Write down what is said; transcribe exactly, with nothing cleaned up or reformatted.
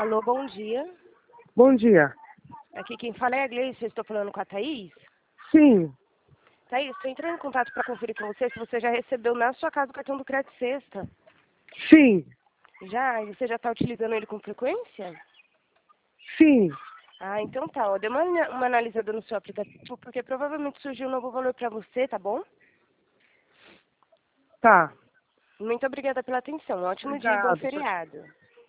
Alô, bom dia. Bom dia. Aqui quem fala é a Gleice, eu estou falando com a Thaís. Sim. Thaís, estou entrando em contato para conferir com você se você já recebeu na sua casa o cartão do Crédito Sexta. Sim. Já? E você já está utilizando ele com frequência? Sim. Ah, então tá. Ó, dê uma, uma analisada no seu aplicativo, porque provavelmente surgiu um novo valor para você, tá bom? Tá. Muito obrigada pela atenção. Ótimo dia e bom Obrigado. feriado.